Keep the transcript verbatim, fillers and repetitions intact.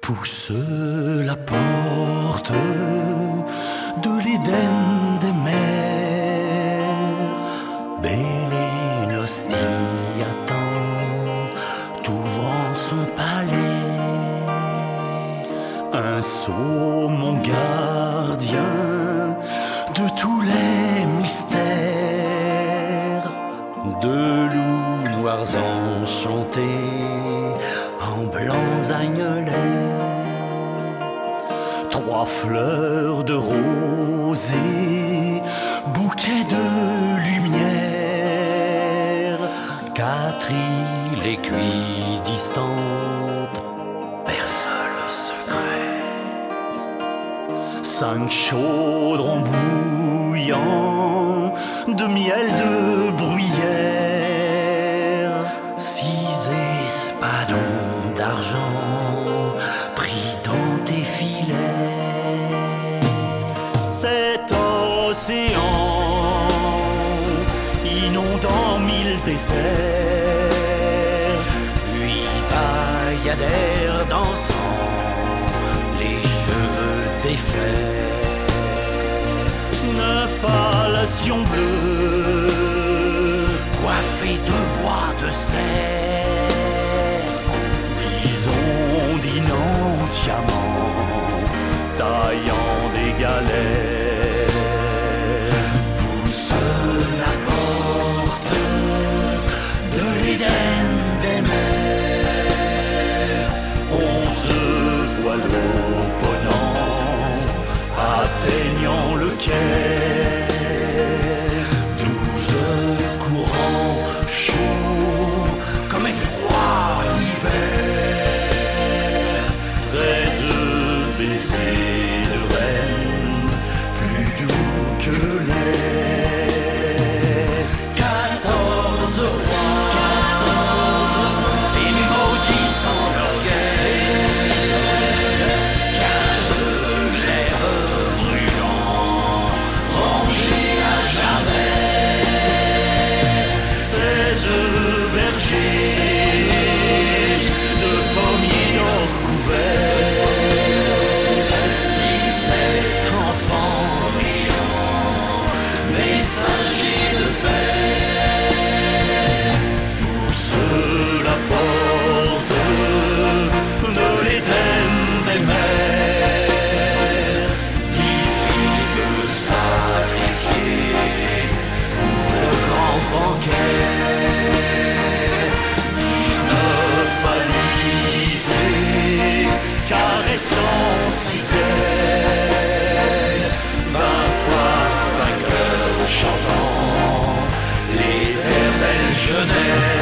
pousse la porte de l'Éden des mers. Bélénostie attend, t'ouvrant son palais. Un sceau, mon gardien, de tous les mystères, de loups noirs enchantés en blancs agnelets. Trois fleurs de rosée, bouquet de lumière. Quatre îles, aiguilles distantes, perce le secret. Cinq chaudrons bouillants de miel de bruyère. Six espadons d'argent pris dans tes filets. Cet océan inondant mille déserts. Huit bayadères dansant, les cheveux défaits. Neuf alations bleues coiffées de bois de serre. Dix ondinants diamants taillant des galets. Pousse la porte de l'Éden des mers. Onze voiles opponents atteignant le quai. Douze courants chauds comme effroi l'hiver. Treize baisers de reine plus doux que l'air. Quatorze rois et maudits sans l'orgueil. Quinze glaives brûlants rangés à jamais. Seize vergers de pommiers d'or couverts. Dix-sept enfants brillants, messagers de paix. Pousse la porte de l'Éden des mers. Dix-huit bœufs sacrifiés pour le grand banquet. Dix-neuf alizés caressant citer. Vingt fois vainqueurs chantant l'éternelle jeunesse.